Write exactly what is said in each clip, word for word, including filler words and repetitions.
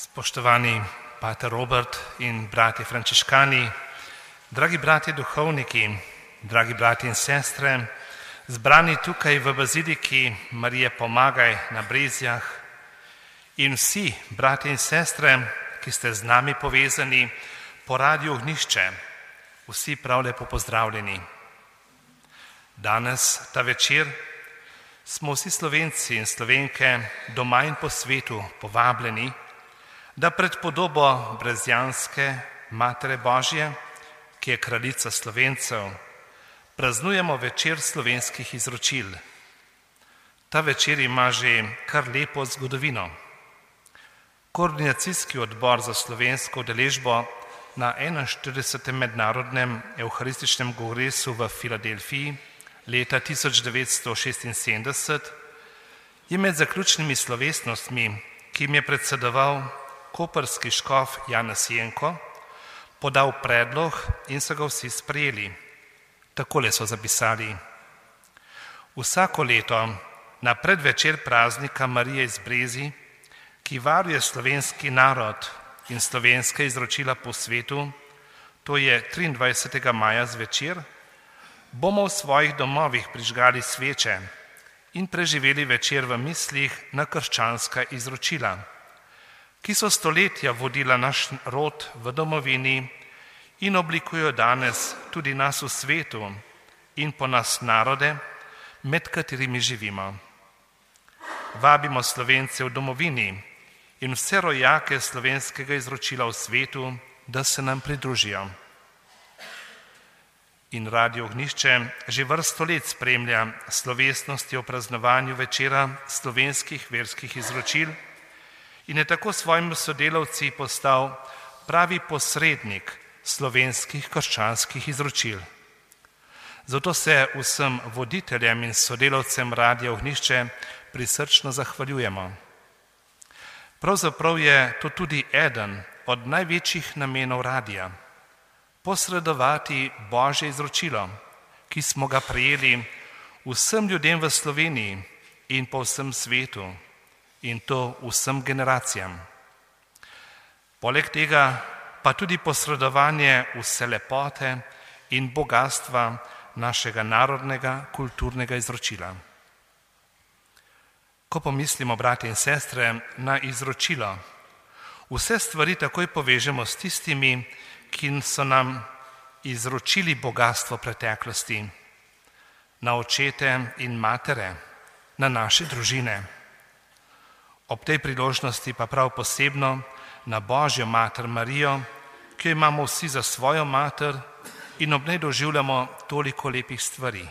Spoštovani pater Robert in bratje frančiškani, dragi bratje duhovniki, dragi bratje in sestre, zbrani tukaj v baziliki Marije Pomagaj na Brezjah in vsi bratje in sestre, ki ste z nami povezani po Radiu Ognjišče, vsi prav lepo pozdravljeni. Danes, ta večer, smo vsi Slovenci in Slovenke doma in po svetu povabljeni, da pred podobo brezjanske Matere Božje, ki je kraljica Slovencev, praznujemo večer slovenskih izročil. Ta večer ima že kar lepo zgodovino. Koordinacijski odbor za slovensko udeležbo na enainštiridesetem mednarodnem evharističnem kongresu v Filadelfiji leta tisoč devetsto šestinsedemdeset je med zaključnimi slovesnostmi, ki jim je predsedoval koprski škof Janez Jenko, podal predlog in so ga vsi sprejeli. Takole so zapisali: vsako leto na predvečer praznika Marije iz Brezij, ki varuje slovenski narod in slovenske izročila po svetu, to je triindvajsetega maja zvečer, bomo v svojih domovih prižgali sveče in preživeli večer v mislih na krščanska izročila, ki so stoletja vodila naš rod v domovini in oblikujejo danes tudi nas v svetu in po nas narode, med katerimi živimo. Vabimo Slovence v domovini in vse rojake slovenskega izročila v svetu, da se nam pridružijo. In Radio Ognjišče že vrsto let spremlja slovesnosti o praznovanju večera slovenskih verskih izročil in je tako svojim sodelavci postal pravi posrednik slovenskih krščanskih izročil. Zato se vsem voditeljem in sodelavcem Radia Ognjišče prisrčno zahvaljujemo. Pravzaprav je to tudi eden od največjih namenov radia, posredovati Božje izročilo, ki smo ga prejeli vsem ljudem v Sloveniji in po vsem svetu, in to vsem generacijam. Poleg tega pa tudi posredovanje vse lepote in bogatstva našega narodnega kulturnega izročila. Ko pomislimo, bratje in sestre, na izročilo, vse stvari takoj povežemo s tistimi, ki so nam izročili bogatstvo preteklosti, na očete in matere, na naše družine. Ob tej priložnosti pa prav posebno na Božjo mater Marijo, ki jo imamo vsi za svojo mater in ob njej doživljamo toliko lepih stvari.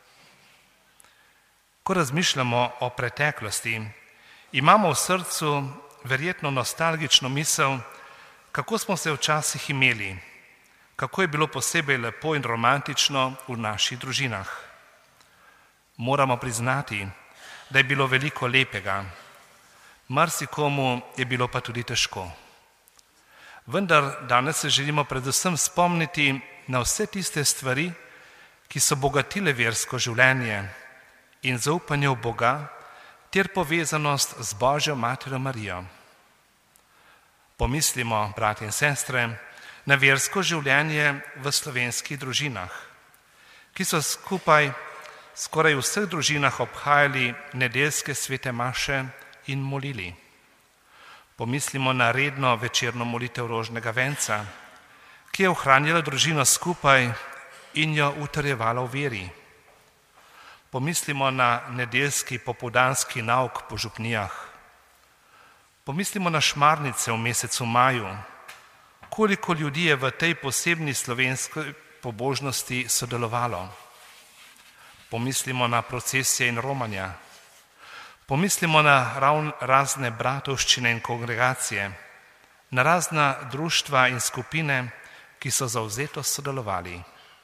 Ko razmišljamo o preteklosti, imamo v srcu verjetno nostalgično misel, kako smo se včasih imeli, kako je bilo posebej lepo in romantično v naših družinah. Moramo priznati, da je bilo veliko lepega, marsikomu je bilo pa tudi težko. Vendar danes se želimo predvsem spomniti na vse tiste stvari, ki so bogatile versko življenje in zaupanje v Boga ter povezanost z Božjo materjo Marijo. Pomislimo, bratje in sestre, na versko življenje v slovenskih družinah, ki so skupaj skoraj v vseh družinah obhajali nedeljske svete maše in molili. Pomislimo na redno večerno molitev rožnega venca, ki je ohranjala družino skupaj in jo utrjevala v veri. Pomislimo na nedeljski popoldanski nauk po župnijah. Pomislimo na šmarnice v mesecu maju, koliko ljudi je v tej posebni slovenski pobožnosti sodelovalo. Pomislimo na procesije in romanja. Pomislimo na razne bratovščine in kongregacije, na razna društva in skupine, ki so zavzeto sodelovali.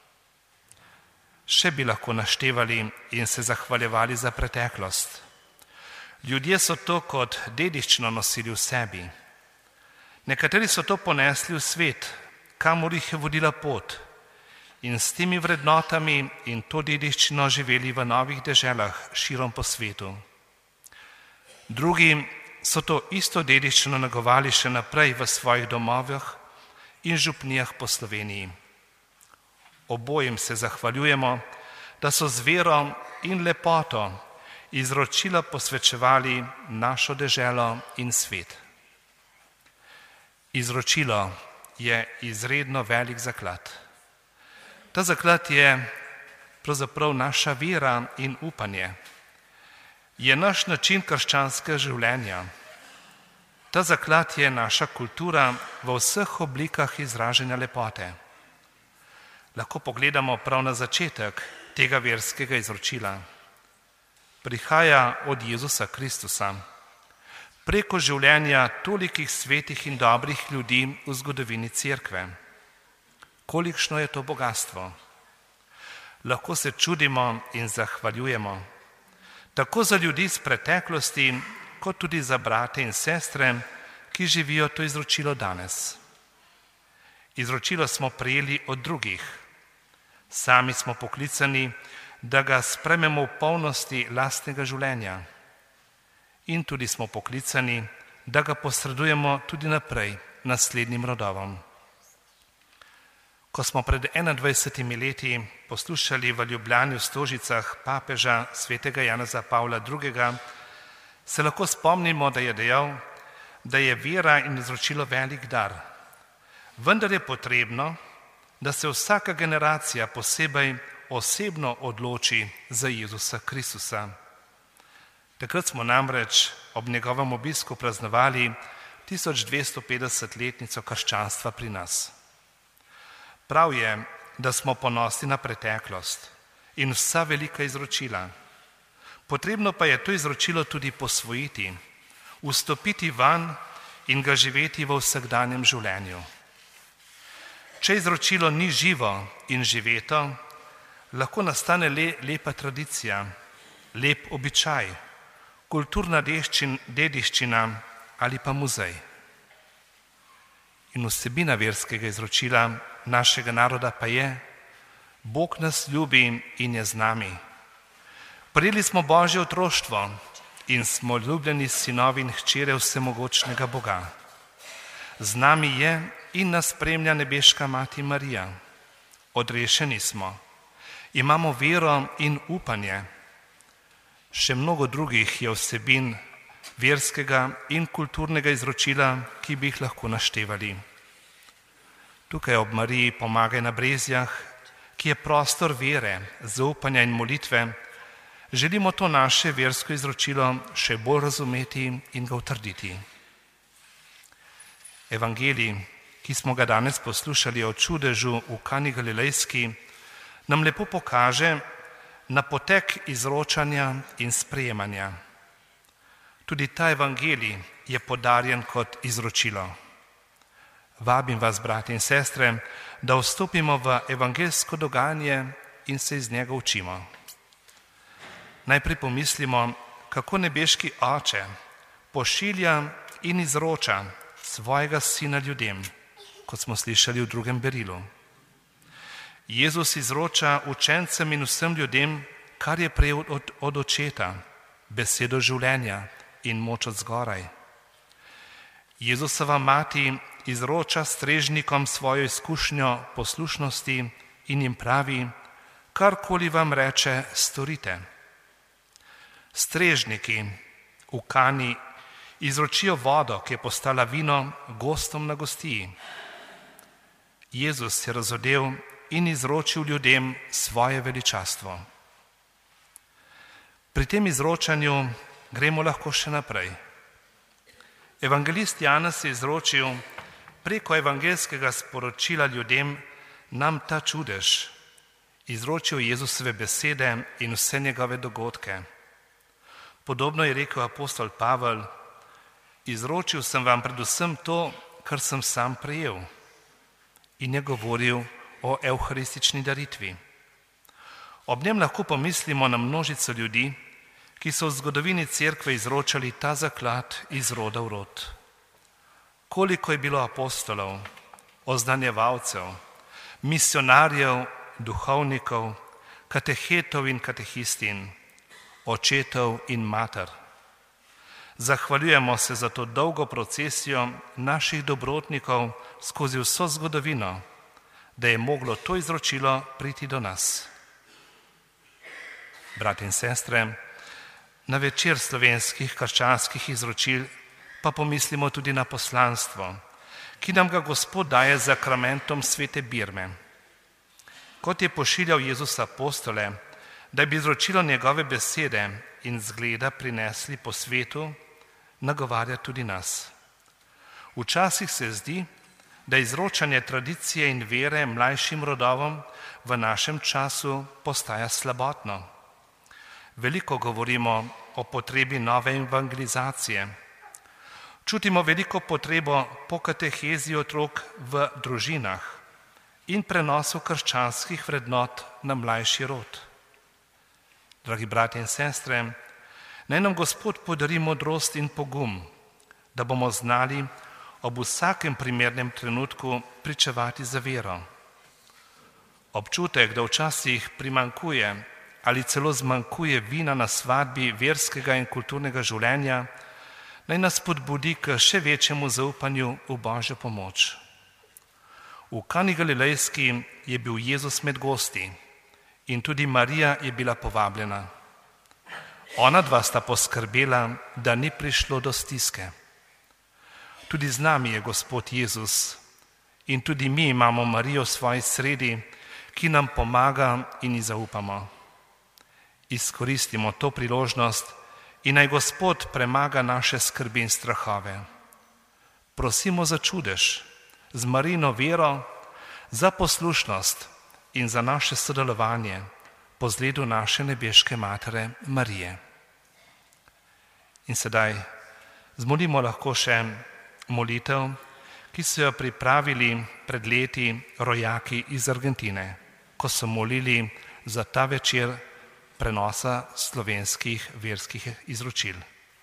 Še bi lahko naštevali in se zahvaljevali za preteklost. Ljudje so to kot dediščino nosili v sebi. Nekateri so to ponesli v svet, kamor jih je vodila pot, in s temi vrednotami in to dediščino živeli v novih deželah širom po svetu. Drugi so to isto dediščino negovali še naprej v svojih domovih in župnijah po Sloveniji. Obojim se zahvaljujemo, da so z vero in lepoto izročila posvečevali našo deželo in svet. Izročilo je izredno velik zaklad. Ta zaklad je pravzaprav naša vera in upanje. Je naš način krščanskega življenja. Ta zaklad je naša kultura v vseh oblikah izražanja lepote. Lahko pogledamo prav na začetek tega verskega izročila. Prihaja od Jezusa Kristusa, preko življenja tolikih svetih in dobrih ljudi v zgodovini Cerkve. Kolikšno je to bogatstvo? Lahko se čudimo in zahvaljujemo, tako za ljudi iz preteklosti, kot tudi za brate in sestre, ki živijo to izročilo danes. Izročilo smo prejeli od drugih. Sami smo poklicani, da ga sprejmemo v polnosti lastnega življenja. In tudi smo poklicani, da ga posredujemo tudi naprej naslednjim rodovom. Ko smo pred enaindvajsetimi leti poslušali v Ljubljani v Stožicah papeža svetega Janeza Pavla drugega, se lahko spomnimo, da je dejal, da je vera in izročilo velik dar. Vendar je potrebno, da se vsaka generacija posebej osebno odloči za Jezusa Kristusa. Takrat smo namreč ob njegovem obisku praznovali tisoč dvesto petdesetletnico krščanstva pri nas. Prav je, da smo ponosni na preteklost in vsa velika izročila. Potrebno pa je to izročilo tudi posvojiti, vstopiti van in ga živeti v vsakdanjem življenju. Če izročilo ni živo in živeto, lahko nastane le, lepa tradicija, lep običaj, kulturna dediščina ali pa muzej. In vsebina verskega izročila našega naroda pa je: Bog nas ljubi in je z nami. Prejeli smo Božje otroštvo in smo ljubljeni sinovi in hčere vsemogočnega Boga. Z nami je in nas spremlja nebeška Mati Marija. Odrešeni smo, imamo vero in upanje. Še mnogo drugih je vsebin verskega in kulturnega izročila, ki bi jih lahko naštevali. Tukaj ob Mariji Pomagaj na Brezjah, ki je prostor vere, zaupanja in molitve, želimo to naše versko izročilo še bolj razumeti in ga utrditi. Evangelij, ki smo ga danes poslušali o čudežu v Kani Galilejski, nam lepo pokaže na potek izročanja in sprejemanja. Tudi ta evangelij je podarjen kot izročilo. Vabim vas, brati in sestre, da vstopimo v evangeljsko dogajanje in se iz njega učimo. Najprej pomislimo, kako nebeški Oče pošilja in izroča svojega Sina ljudem, kot smo slišali v drugem berilu. Jezus izroča učencem in vsem ljudem, kar je prejel od, od očeta, besedo življenja in moč od zgoraj. Jezusova mati izroča strežnikom svojo izkušnjo poslušnosti in jim pravi: karkoli vam reče, storite. Strežniki v Kani izročijo vodo, ki je postala vino, gostom na gostiji. Jezus je razodel in izročil ljudem svoje veličastvo. Pri tem izročanju gremo lahko še naprej. Evangelist Janez je izročil preko evangeljskega sporočila ljudem nam ta čudež. Izročil Jezusove besede in vse njegove dogodke. Podobno je rekel apostol Pavel: izročil sem vam predvsem to, kar sem sam prejel. In je govoril o evharistični daritvi. Ob njem lahko pomislimo na množico ljudi, ki so v zgodovini Cerkve izročali ta zaklad iz roda v rod. Koliko je bilo apostolov, oznanjevalcev, misionarjev, duhovnikov, katehetov in katehistin, očetov in mater. Zahvaljujemo se za to dolgo procesijo naših dobrotnikov skozi vso zgodovino, da je moglo to izročilo priti do nas. Brat in sestre, na večer slovenskih krščanskih izročil pa pomislimo tudi na poslanstvo, ki nam ga Gospod daje z zakramentom svete birme. Kot je pošiljal Jezus apostole, da bi izročilo njegove besede in zgleda prinesli po svetu, nagovarja tudi nas. Včasih se zdi, da izročanje tradicije in vere mlajšim rodovom v našem času postaja slabotno. Veliko govorimo o potrebi nove evangelizacije. Čutimo veliko potrebo po katehezi otrok v družinah in prenosu krščanskih vrednot na mlajši rod. Dragi bratje in sestre, naj nam Gospod podari modrost in pogum, da bomo znali ob vsakem primernem trenutku pričevati za vero. Občutek, da včasih primanjkuje ali celo zmanjkuje vina na svadbi verskega in kulturnega življenja, naj nas spodbudi k še večjemu zaupanju v Božjo pomoč. V Kani Galilejski je bil Jezus med gosti in tudi Marija je bila povabljena. Ona dva sta poskrbela, da ni prišlo do stiske. Tudi z nami je Gospod Jezus in tudi mi imamo Marijo v svoji sredi, ki nam pomaga in ji zaupamo. Izkoristimo to priložnost in naj Gospod premaga naše skrbi in strahove. Prosimo za čudež, z Marijino vero, za poslušnost in za naše sodelovanje po zgledu naše nebeške matere Marije. In sedaj zmolimo lahko še molitev, ki so jo pripravili pred leti rojaki iz Argentine, ko so molili za ta večer prenosa slovenskih verskih izročil.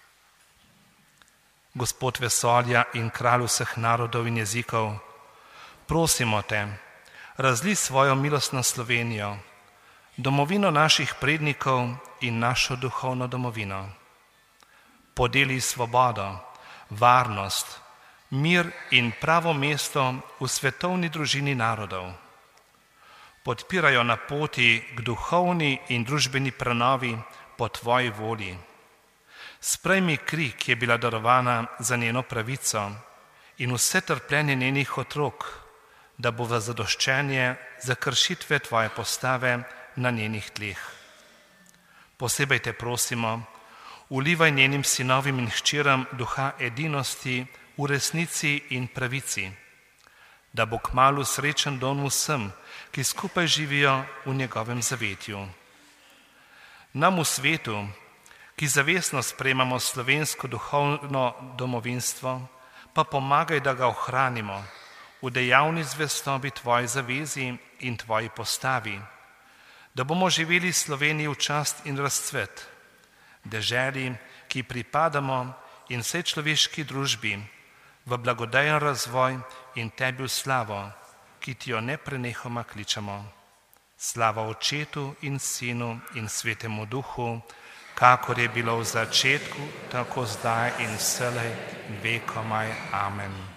Gospod vesolja in kralj vseh narodov in jezikov, prosimo te, razli svojo milost na Slovenijo, domovino naših prednikov in našo duhovno domovino. Podeli svobodo, varnost, mir in pravo mesto v svetovni družini narodov. Podpirajo na poti k duhovni in družbeni prenovi po tvoji volji. Sprejmi kri, ki je bila darovana za njeno pravico in vse trpljenje njenih otrok, da bo v zadoščenje za kršitve tvoje postave na njenih tleh. Posebej te prosimo, vlivaj njenim sinovim in hčeram duha edinosti v resnici in pravici, da bo kmalu srečen dom vsem, ki skupaj živijo v njegovem zavetju. Nam v svetu, ki zavestno sprejemamo slovensko duhovno domovinstvo, pa pomagaj, da ga ohranimo v dejavni zvestobi tvoji zavezi in tvoji postavi, da bomo živeli Sloveniji v čast in razcvet, deželi, ki pripadamo in vsej človeški družbi, v blagodajen razvoj in tebi v slavo, ki ti jo neprenehoma kličemo. Slava Očetu in Sinu in Svetemu Duhu, kakor je bilo v začetku, tako zdaj in vselej, vekomaj. Amen.